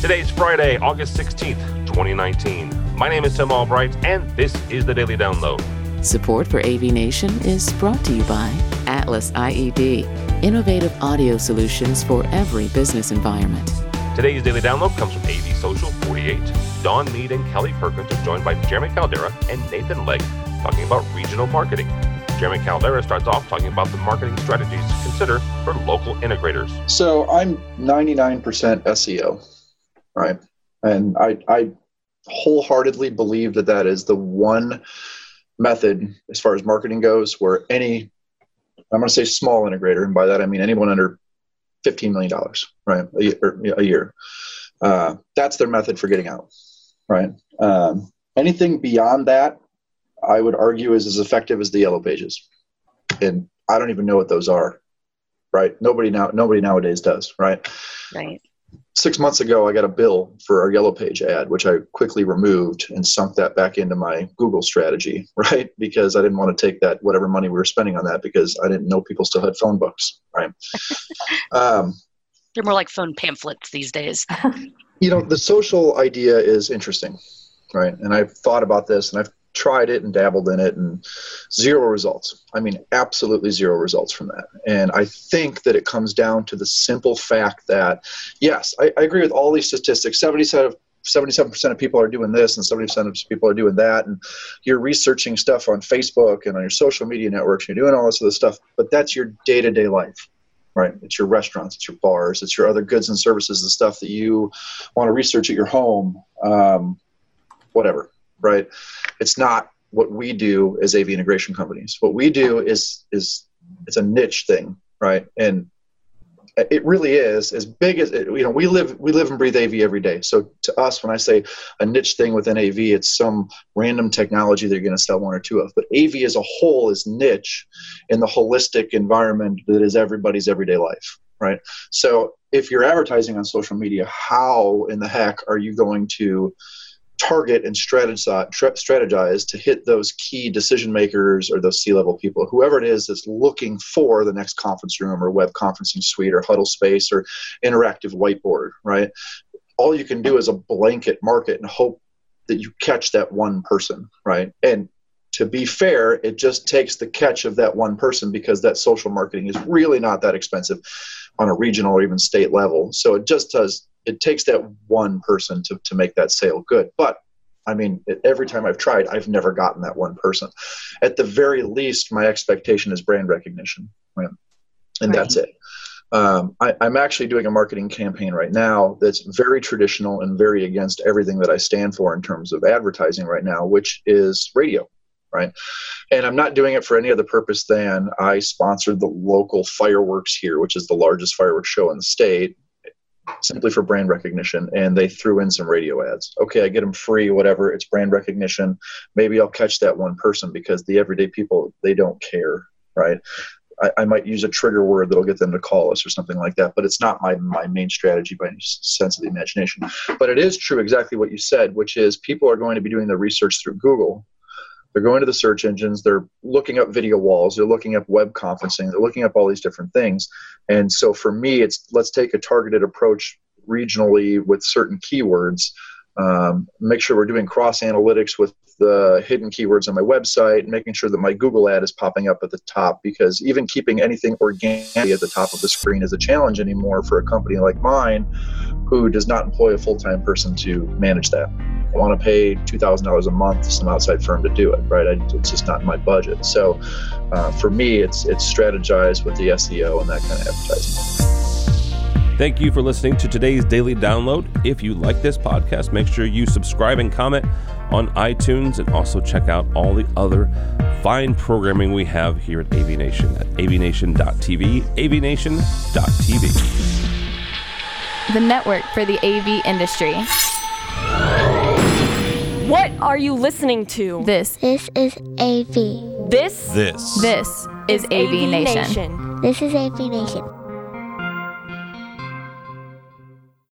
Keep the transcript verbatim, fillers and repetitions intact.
Today is Friday, August sixteenth, twenty nineteen. My name is Tim Albright, and this is the Daily Download. Support for A V Nation is brought to you by Atlas I E D, innovative audio solutions for every business environment. Today's Daily Download comes from A V Social forty-eight. Don Mead and Kelly Perkins are joined by Jeremy Caldera and Nathan Legg talking about regional marketing. Jeremy Caldera starts off talking about the marketing strategies to consider for local integrators. So I'm ninety-nine percent S E O, right? And I, I wholeheartedly believe that that is the one method as far as marketing goes where any, I'm going to say small integrator, and by that I mean anyone under fifteen million dollars, right, a, a year. Uh, that's their method for getting out, right? Um, anything beyond that, I would argue is as effective as the yellow pages. And I don't even know what those are, right? Nobody now, nobody nowadays does, right? Right. Six months ago, I got a bill for our yellow page ad, which I quickly removed and sunk that back into my Google strategy, right? Because I didn't want to take that, whatever money we were spending on that, because I didn't know people still had phone books, right? um, They're more like phone pamphlets these days. You know, the social idea is interesting, right? And I've thought about this, and I've tried it and dabbled in it, and zero results. I mean, absolutely zero results from that. And I think that it comes down to the simple fact that, yes, I, I agree with all these statistics. seventy-seven percent of people are doing this and seventy percent of people are doing that. And you're researching stuff on Facebook and on your social media networks. You're doing all this other stuff, but that's your day-to-day life, right? It's your restaurants, it's your bars, it's your other goods and services, the stuff that you want to research at your home, um, whatever. Right? It's not what we do as A V integration companies. What we do is is it's a niche thing, right? And it really is as big as it, you know. We live we live and breathe A V every day. So to us, when I say a niche thing within A V, it's some random technology that you're going to sell one or two of. But A V as a whole is niche in the holistic environment that is everybody's everyday life, right? So if you're advertising on social media, how in the heck are you going to target and strategize, strategize to hit those key decision makers or those C-level people, whoever it is that's looking for the next conference room or web conferencing suite or huddle space or interactive whiteboard, right? All you can do is a blanket market and hope that you catch that one person, right? And to be fair, it just takes the catch of that one person, because that social marketing is really not that expensive on a regional or even state level. So it just does, it takes that one person to, to make that sale good. But I mean, it, every time I've tried, I've never gotten that one person. At the very least, my expectation is brand recognition, right? And right. That's it. Um, I, I'm actually doing a marketing campaign right now that's very traditional and very against everything that I stand for in terms of advertising right now, which is radio. Right. And I'm not doing it for any other purpose than I sponsored the local fireworks here, which is the largest fireworks show in the state, simply for brand recognition. And they threw in some radio ads. Okay, I get them free, whatever. It's brand recognition. Maybe I'll catch that one person, because the everyday people, they don't care. Right. I, I might use a trigger word that'll get them to call us or something like that. But it's not my, my main strategy by any sense of the imagination. But it is true exactly what you said, which is people are going to be doing the research through Google. They're going to the search engines, they're looking up video walls, they're looking up web conferencing, they're looking up all these different things. And so for me, it's let's take a targeted approach regionally with certain keywords, um, make sure we're doing cross analytics with the hidden keywords on my website, making sure that my Google ad is popping up at the top, because even keeping anything organic at the top of the screen is a challenge anymore for a company like mine who does not employ a full-time person to manage that. I want to pay two thousand dollars a month to some outside firm to do it, right? I, it's just not in my budget. So uh, for me, it's it's strategize with the S E O and that kind of advertising. Thank you for listening to today's Daily Download. If you like this podcast, make sure you subscribe and comment on iTunes, and also check out all the other fine programming we have here at A V Nation at A V nation dot T V, A V nation dot T V. The network for the A V industry. What are you listening to? This. This is A V. This? This. This is A V Nation. This is A V Nation.